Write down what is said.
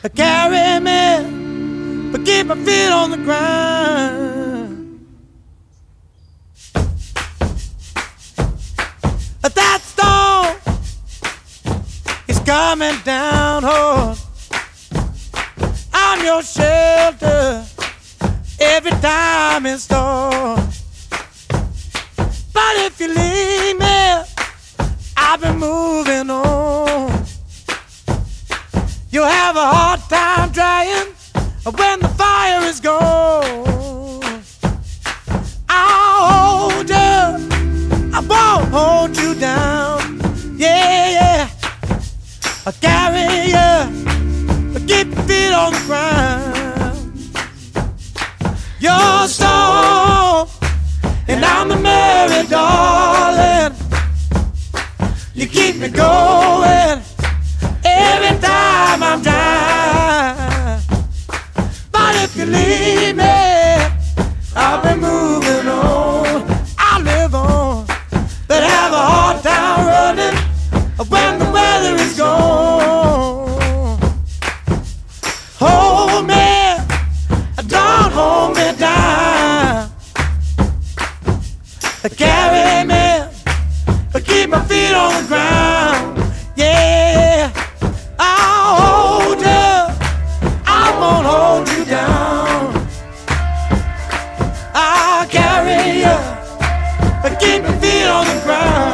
Carry me, but keep my feet on the ground. That storm is coming down hard on your shelter every time it storms. But if you leave me, I've been moving on. You'll have a hard time drying when the fire is gone. I'll hold you, I won't hold you down. Yeah, yeah, I'll carry you, but keep your feet on the ground. You're a storm, and I'm the merry darling. You keep me going every time I'm down. But if you leave me, I'll be moving on. I'll live on, but have a hard time running when the weather is gone. Hold me, don't hold me down. Carry me, keep my feet on the ground. Yeah, I'll hold you, I won't hold you down. I'll carry you, keep my feet on the ground.